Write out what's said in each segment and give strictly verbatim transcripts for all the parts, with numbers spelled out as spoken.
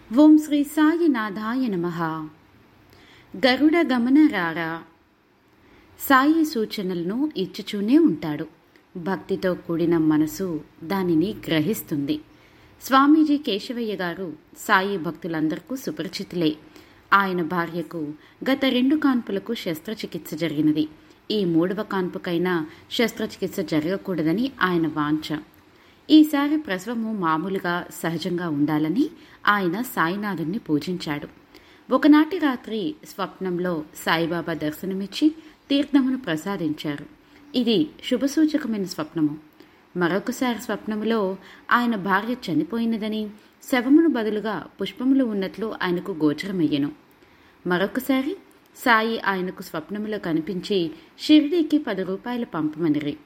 ఓం శ్రీ సాయినాథాయ నమః. గరుడ గమన రారా. సాయి సూచనలను ఇచ్చుచూనే ఉంటాడు. భక్తితో కూడిన మనసు దానిని గ్రహిస్తుంది. స్వామీజీ కేశవయ్య గారు సాయి భక్తులందరికీ సుపరిచితులే. ఆయన భార్యకు గత రెండు కాన్పులకు శస్త్రచికిత్స జరిగినది. ఈ మూడవ కాన్పుకైనా శస్త్రచికిత్స జరగకూడదని ఆయన వాంఛ. ఈసారి ప్రసవము మామూలుగా సహజంగా ఉండాలని ఆయన సాయినాథుణ్ణి పూజించాడు. ఒకనాటి రాత్రి స్వప్నంలో సాయిబాబా దర్శనమిచ్చి తీర్థమును ప్రసాదించారు. ఇది శుభసూచకమైన స్వప్నము. మరొకసారి స్వప్నములో ఆయన భార్య చనిపోయినదని, శవమును బదులుగా పుష్పములు ఉన్నట్లు ఆయనకు గోచరమయ్యెను. మరొకసారి సాయి ఆయనకు స్వప్నములో కనిపించి షిరిడీకి పది రూపాయలు పంపమనిరి.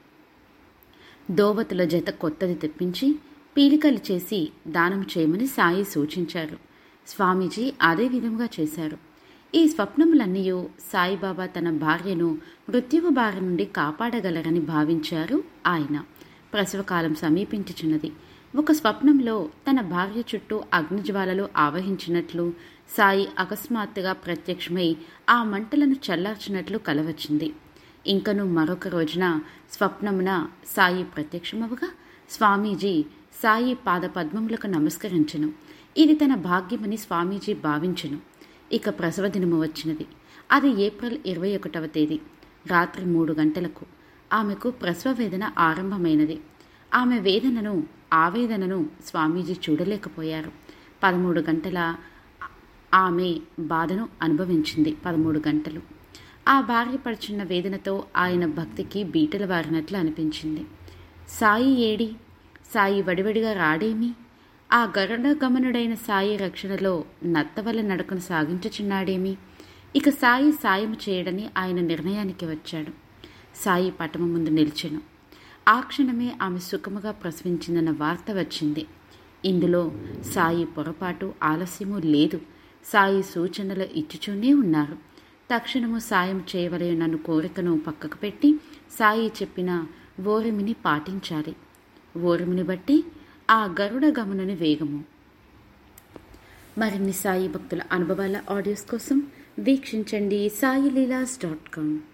దోవతుల జత కొత్తది తెప్పించి పీలికలు చేసి దానం చేయమని సాయి సూచించారు. స్వామీజీ అదే విధంగా చేశారు. ఈ స్వప్నములన్నీ సాయిబాబా తన భార్యను మృత్యువు బారి నుండి కాపాడగలరని భావించారు ఆయన. ప్రసవకాలం సమీపించుచున్నది. ఒక స్వప్నంలో తన భార్య చుట్టూ అగ్నిజ్వాలలు ఆవహించినట్లు, సాయి అకస్మాత్తుగా ప్రత్యక్షమై ఆ మంటలను చల్లార్చినట్లు కలవచ్చింది. ఇంకను మరొక రోజున స్వప్నమున సాయి ప్రత్యక్షమవగా స్వామీజీ సాయి పాద పద్మములకు నమస్కరించెను. ఇది తన భాగ్యమని స్వామీజీ భావించెను. ఇక ప్రసవ దినము వచ్చినది. అది ఏప్రిల్ ఇరవై ఒకటవ తేదీ రాత్రి మూడు గంటలకు ఆమెకు ప్రసవ వేదన ఆరంభమైనది. ఆమె వేదనను ఆవేదనను స్వామీజీ చూడలేకపోయారు. పదమూడు గంటల ఆమె బాధను అనుభవించింది. పదమూడు గంటలు ఆ భార్య పడుచున్న వేదనతో ఆయన భక్తికి బీటలు వారినట్లు అనిపించింది. సాయి ఏడి, సాయి వడివడిగా రాడేమి? ఆ గరుడ గమనుడైన సాయి రక్షణలో నత్తవల నడకను సాగించుచున్నాడేమి? ఇక సాయి సాయం చేయడని ఆయన నిర్ణయానికి వచ్చాడు. సాయి పటము ముందు నిలిచెను. ఆ క్షణమే ఆమె సుఖముగా ప్రసవించిందన్న వార్త వచ్చింది. ఇందులో సాయి పొరపాటు ఆలస్యము లేదు. సాయి సూచనలు ఇచ్చుచూనే ఉన్నారు. తక్షణము సాయం చేయవలెనన్న కోరికను పక్కకు పెట్టి సాయి చెప్పిన ఓరిమిని పాటించాలి. ఓరిమిని బట్టి ఆ గరుడ గమనుని వేగము. మరిన్ని సాయి భక్తుల అనుభవాల ఆడియోస్ కోసం వీక్షించండి సాయి లీలాస్ డాట్ కామ్.